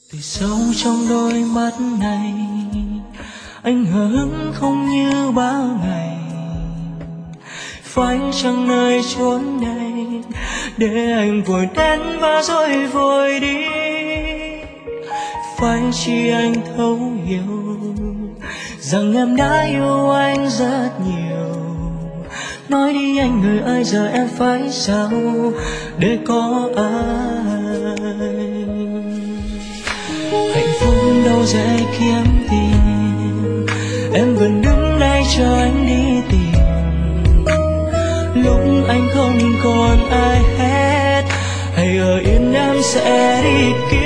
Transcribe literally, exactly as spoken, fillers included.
Từ sâu trong đôi mắt này, anh hờ hững không như bao ngày. Phải chăng nơi chốn này để anh vội đến và rồi vội đi? Phải chi anh thấu hiểu rằng em đã yêu anh rất nhiều. Nói đi anh người ơi, giờ em phải sao để có anh? Hạnh phúc đâu dễ kiếm tìm, em vẫn đứng đây chờ anh đi tìm. Lúc anh không còn ai hết, hãy ở yên em sẽ đi kiếm.